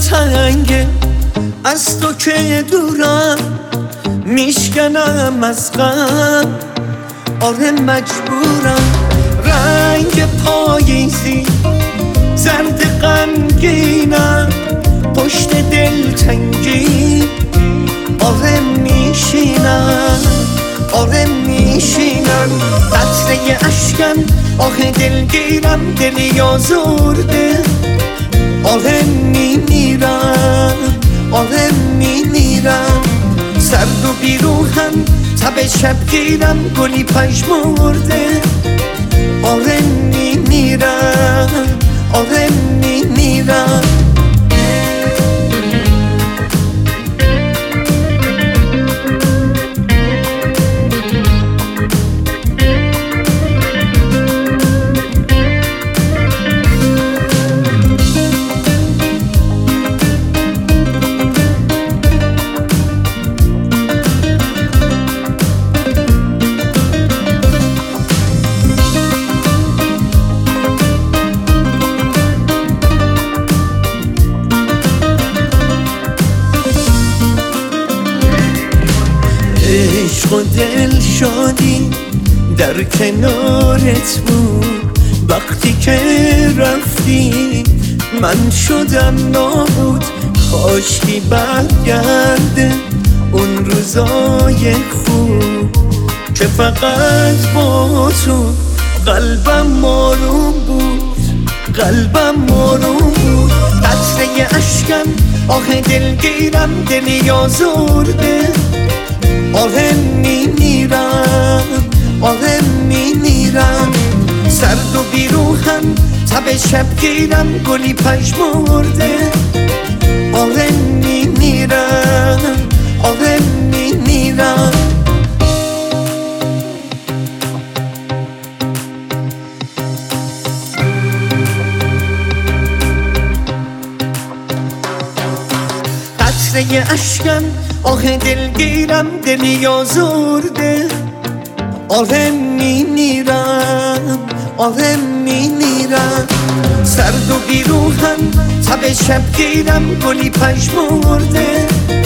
تنگه از تو که دورم، میشکنم از غم، آره مجبورم. رنگ پاییزی زرد غمگینم، پشت دلتنگی آره میشینم، آره میشینم. قطره اشکم آه دلگیرم، دلی آزرده آره میمیرم، آره میمیرم. سرد و بیروحم تب شبگیرم، گلی پژمرده آره میمیرم، آره میمیرم. عشق و دل شادی در کنارت بود، وقتی که رفتی من شدم نابود. کاشکی برگرده اون روزای خوب که فقط با تو قلبم ماروم بود، قلبم ماروم بود. قطره اشکم آه دلگیرم، دلی آزرده آره میمیرم، آره میمیرم. سرد و بیروحم تب شبگیرم، گلی پژمرده آره میمیرم، آره میمیرم. قطره اشکم آه دلگیرم، دلی آزرده آره میمیرم، آره میمیرم. سرد و بیروحم تب شبگیرم، گلی پژمرده